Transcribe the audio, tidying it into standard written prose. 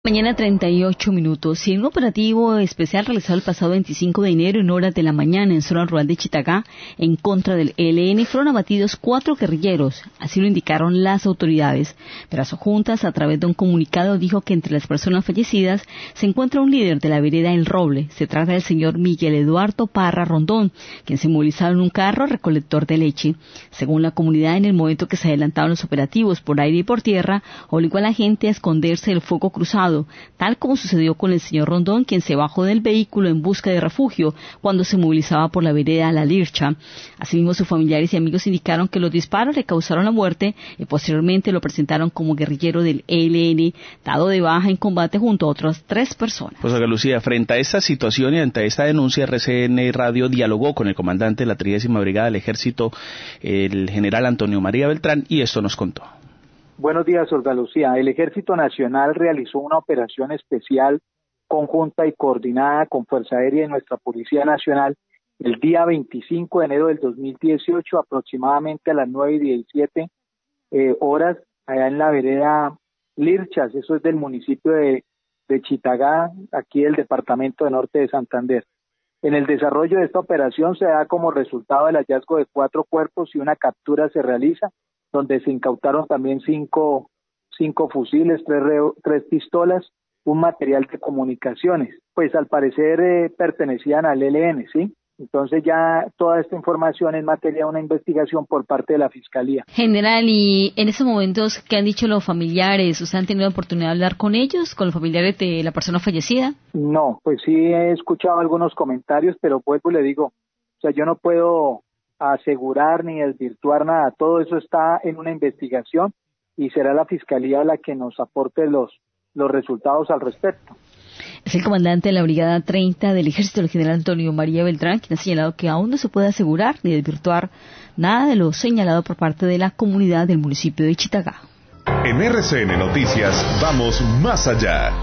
Mañana 38 minutos. Y en un operativo especial realizado el pasado 25 de enero en horas de la mañana en zona rural de Chitagá, en contra del ELN, fueron abatidos 4 guerrilleros. Así lo indicaron las autoridades. Pedazo Juntas, a través de un comunicado, dijo que entre las personas fallecidas se encuentra un líder de la vereda El Roble. Se trata del señor Miguel Eduardo Parra Rondón, quien se movilizaba en un carro recolector de leche. Según la comunidad, en el momento que se adelantaban los operativos por aire y por tierra, obligó a la gente a esconderse del fuego cruzado, tal como sucedió con el señor Rondón, quien se bajó del vehículo en busca de refugio cuando se movilizaba por la vereda La Lircha. Asimismo, sus familiares y amigos indicaron que los disparos le causaron la muerte y posteriormente lo presentaron como guerrillero del ELN, dado de baja en combate junto a otras 3 personas. Pues, Olga Lucía, frente a esta situación y ante esta denuncia, RCN Radio dialogó con el comandante de la 30ª Brigada del Ejército, el general Antonio María Beltrán, y esto nos contó. Buenos días, Olga Lucía. El Ejército Nacional realizó una operación especial conjunta y coordinada con Fuerza Aérea y nuestra Policía Nacional el día 25 de enero del 2018, aproximadamente a las 9:17 horas, allá en la vereda Lirchas, eso es del municipio de Chitagá, aquí del departamento de Norte de Santander. En el desarrollo de esta operación se da como resultado el hallazgo de 4 cuerpos y una captura se realiza, donde se incautaron también 5 fusiles, 3 pistolas, un material de comunicaciones. Pues al parecer pertenecían al ELN, ¿sí? Entonces ya toda esta información es materia de una investigación por parte de la Fiscalía. General, y en esos momentos, ¿qué han dicho los familiares? ¿Ustedes han tenido la oportunidad de hablar con ellos, con los familiares de la persona fallecida? No, pues sí he escuchado algunos comentarios, pero vuelvo y le digo, o sea, yo no puedo asegurar ni desvirtuar nada, todo eso está en una investigación y será la Fiscalía la que nos aporte los resultados al respecto. Es el comandante de la Brigada 30 del Ejército, el general Antonio María Beltrán, quien ha señalado que aún no se puede asegurar ni desvirtuar nada de lo señalado por parte de la comunidad del municipio de Chitagá. En RCN Noticias vamos más allá.